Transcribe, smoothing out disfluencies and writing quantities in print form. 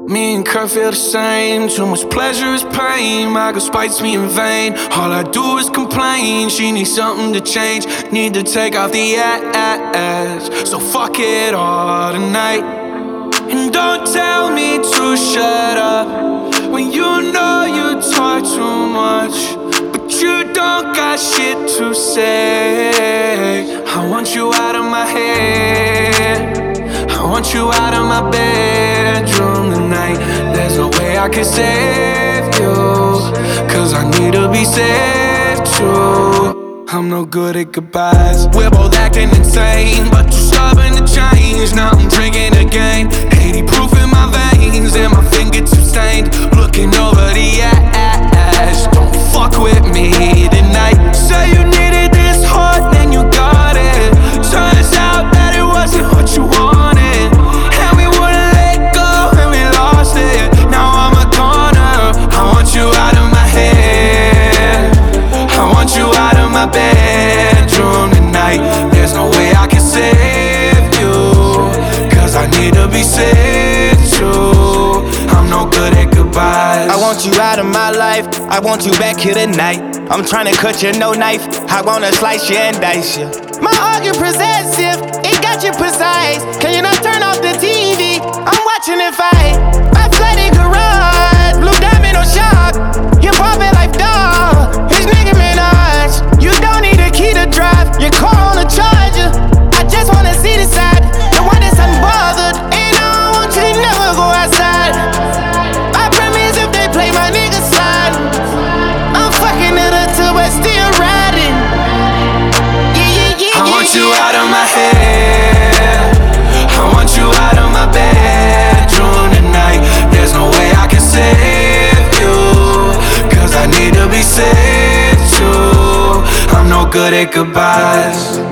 Me and Kurt feel the same. Too much pleasure is pain. My girl spites me in vain. All I do is complain. She needs something to change. Need to take off the ass. So fuck it all tonight. And don't tell me to shut up when you know you talk too much, but you don't got shit to say. I want you out of my head. I want you out of my bedroom tonight. There's no way I can save you, cause I need to be saved too. I'm no good at goodbyes. We're both acting insane, but you're stubborn to change. Now I'm drinking again, 80 proof in my veins, and my fingertips stained. Looking over the ash. Don't fuck with me tonight. Say you needed this hard, then you got it. Turns out that it wasn't what you wanted, and we wouldn't let go, and we lost it. Now I'm a goner. I want you out of my head. I want you out of my bedroom tonight. There's no way I can save you, cause I need to be saved too. I'm no good at goodbyes. I want you out of my life, I want you back here tonight. I'm tryna cut you, no knife, I wanna slice you and dice you. My argument possessive, it got you precise. Can you not turn off the TV? I'm watching it fight. My flooded garage, blue diamond on shock. Hip hop and life dog, his nigga Minaj. You don't need a key to drive, your car on a charger. I just wanna see the side, the one that's unbothered. And I don't want you to never go outside. I promise if they play my nigga slide, I'm fucking it up too, but still riding. I want you out of my head. I want you out of my bedroom tonight. There's no way I can save you, cause I need to be saved too. I'm no good at goodbyes.